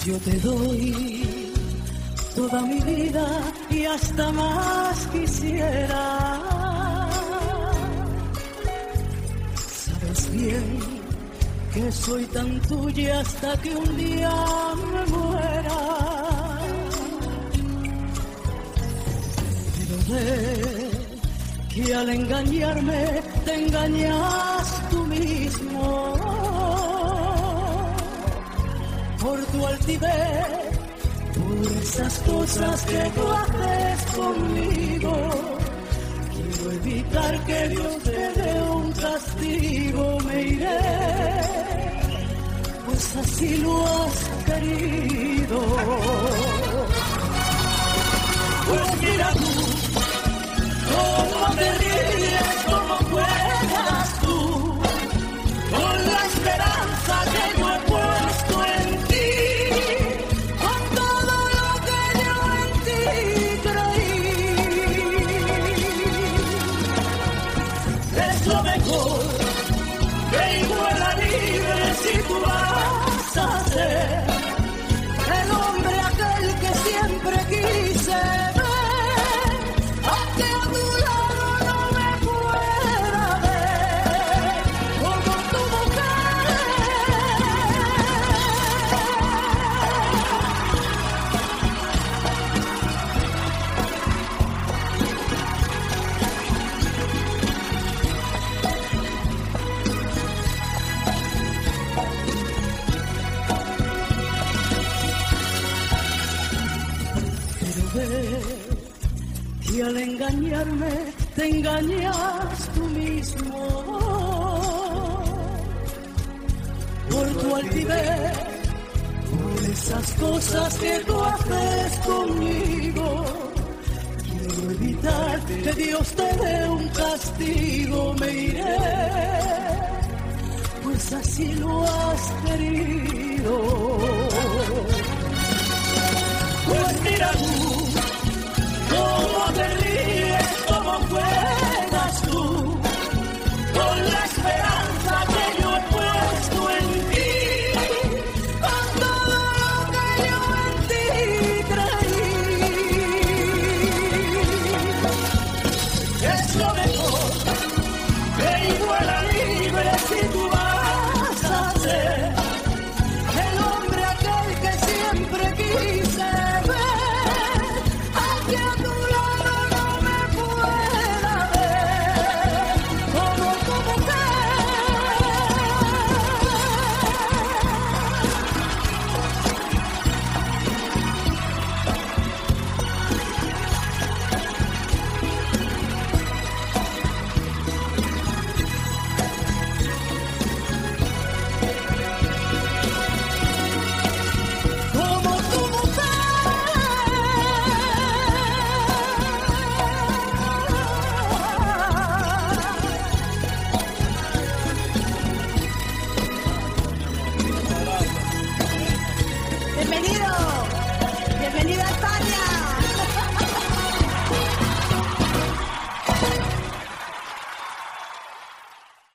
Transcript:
Yo te doy toda mi vida y hasta más quisiera. Sabes bien que soy tan tuya hasta que un día me muera. Pero ve que al engañarme te engañas tú mismo. Por tu altivez, por esas cosas que tú haces conmigo, quiero evitar que Dios te dé un castigo. Me iré, pues así lo has querido. Pues mira tú, cómo te ríes, cómo juegas tú, con la esperanza que yo he puesto en ti, con todo lo que yo en ti creí. Es lo mejor que iguala libre si tú vas a ser el hombre aquel que siempre quise ver. Y al engañarme te engañas tú mismo. Por tu altivez, por esas cosas que tú haces conmigo, quiero evitar que Dios te dé un castigo. Me iré, pues así lo has querido. Pues mira tú,